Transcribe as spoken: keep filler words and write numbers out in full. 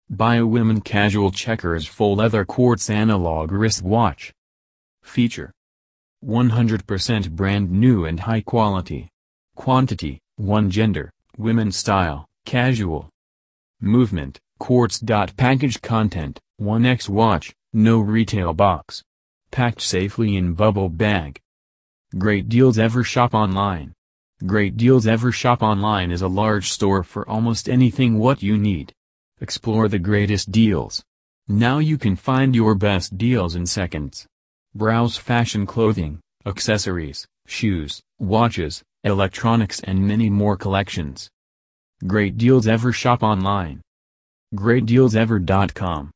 Biowomen Casual Checkers Full Leather Quartz Analog Wristwatch. Feature: one hundred percent brand new and high quality. Quantity: one gender, women's style, casual. Movement: quartz. Package content: one X watch, no retail box. Packed safely in bubble bag. Great Deals Ever Shop Online. Great Deals Ever Shop Online is a large store for almost anything what you need. Explore the greatest deals. Now you can find your best deals in seconds. Browse fashion clothing, accessories, shoes, watches, electronics and many more collections. Great Deals Ever Shop Online. great deals ever dot com